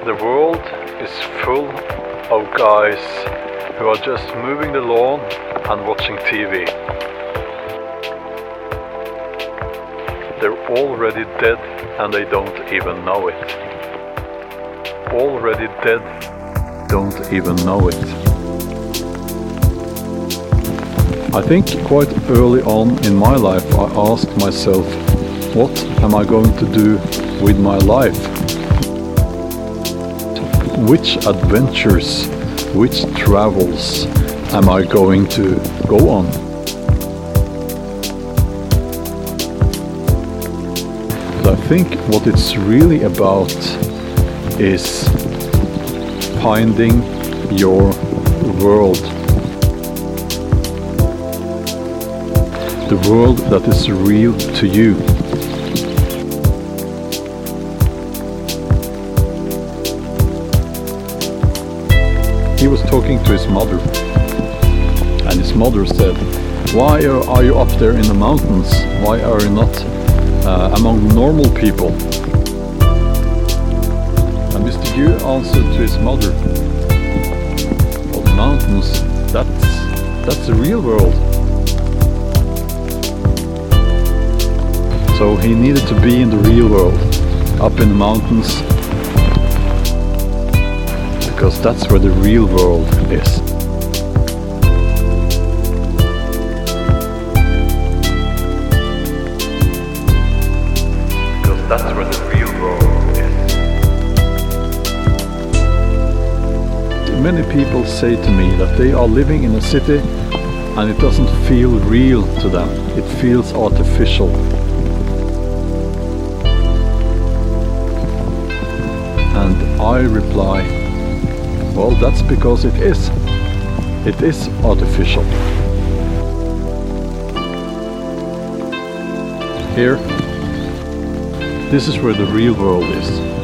The world is full of guys who are just mowing the lawn and watching TV. They're already dead and they don't even know it. Already dead, don't even know it. I think quite early on in my life I asked myself, what am I going to do with my life? Which adventures, which travels am I going to go on? But I think what it's really about is finding your world. The world that is real to you. He was talking to his mother, and his mother said, "Why are you up there in the mountains? Why are you not among normal people?" And Mr. Yu answered to his mother, "Well, the mountains, that's the real world." So he needed to be in the real world, up in the mountains, because that's where the real world is. Because that's where the real world is. Many people say to me that they are living in a city and it doesn't feel real to them. It feels artificial. And I reply, well, that's because it is. It is artificial. Here, this is where the real world is.